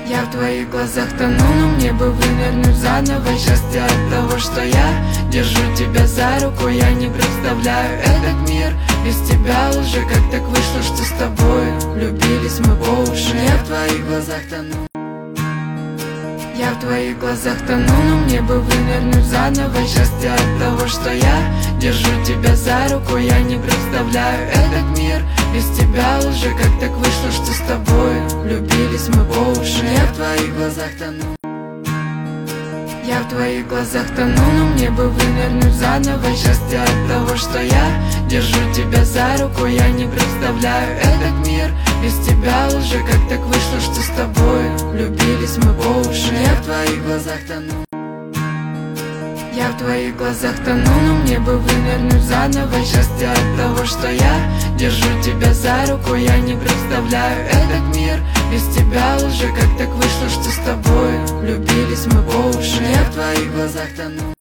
Я в твоих глазах тону, но мне бы вынырнуть заново. Счастье от того, что я держу тебя за руку. Я не представляю этот мир без тебя уже. Как так вышло, что с тобой влюбились мы по уши. Я в твоих глазах тону. Я в твоих глазах тону, но мне бы вынырнуть заново. Счастье от того, что я держу тебя за руку. Я не представляю этот мир без тебя уже. Как так вышло, что с тобой влюбились мы по уши. Я в твоих глазах тону. Я в твоих глазах тону, но мне бы вынырнуть заново. Счастье от того, что я держу тебя за руку. Я не представляю этот мир без тебя уже. Как так вышло, что с тобой влюбились мы по уши. Я в твоих глазах тону. Я в твоих глазах тону, но мне бы вынырнуть заново. Счастье от того, что я держу тебя за руку. Я не представляю этот мир без тебя уже. Как так вышло, что с тобой влюбились мы по уши. Я в твоих глазах тону.